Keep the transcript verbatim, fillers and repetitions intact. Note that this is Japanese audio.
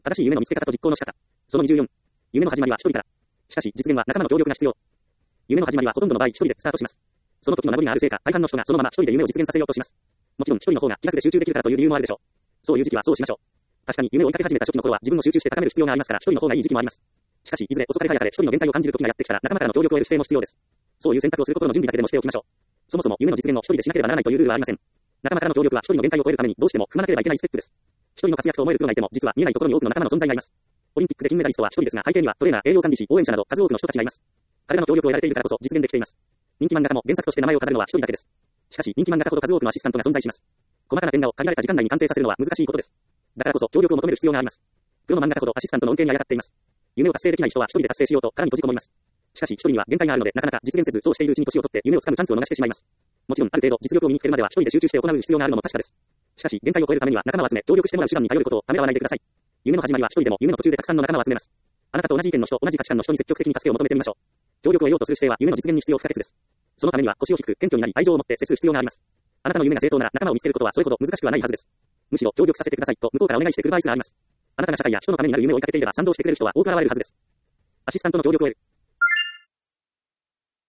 正しい夢の見つけ方と実行の仕方。そのにじゅうよん。夢の始まりは一人から。しかし、実現は仲間の協力が必要。夢の始まりはほとんどの場合一人でスタートします。その時の名残があるせいか、大半の人がそのまま一人で夢を実現させようとします。もちろん一人の方が気楽で集中できるからという理由もあるでしょう。そういう時期はそうしましょう。確かに夢を追いかけ始めた初期の頃は自分を集中して高める必要がありますから一人の方がいい時期もあります。しかし、いずれ遅かれ早かれ一人の限界を感じる時がやってきたら仲間からの協力を得る姿勢も必要です。そういう選択をすることの準備だけでもしておきましょう。そもそも夢の実現を一人でしなければならないというルールはありません。仲間からの協力は一人の限界を超えるためにどうしても踏まなければいけないステップです。一人の活躍と思えるプロがいても実は見えないところに多くの仲間の存在がいます。オリンピックで金メダリストは一人ですが背景にはトレーナー、栄養管理士、応援者など数多くの人たちがいます。彼らの協力を得られているからこそ実現できています。人気漫画家も原作として名前を飾るのは一人だけです。しかし人気漫画家ほど数多くのアシスタントが存在します。細かな点画を限られた時間内に完成させるのは難しいことです。だからこそ協力を求める必要があります。プロの漫画家ほどアシスタントの恩恵にあやかっています。夢を達成できない人は一人で達成しようと殻に閉じこもります。しかし一人には限界があるのでなかなか実現せずそうしているうちに年を取って夢をつかむチャンスを逃してしまいます。もちろんある程度実力を身につけるまでは一人で集中して行う必要があるのも確かです。しかし限界を超えるためには仲間を集め協力してもらう手段に頼ることをためらわないでください。夢の始まりは一人でも夢の途中でたくさんの仲間を集めます。あなたと同じ意見の人、同じ価値観の人に積極的に助けを求めてみましょう。協力を得ようとする姿勢は夢の実現に必要不可欠です。そのためには腰を低く謙虚になり愛情を持って接する必要があります。あなたの夢が正当なら仲間を見つけることはそれほど難しくはないはずです。むしろ協力させてくださいと向こうからお願いしてくる場合すらあります。あなたが社会や人のためになる夢を追いかけていれば賛同してくれる人は多く現れるはずです。アシスタントの協力を得る。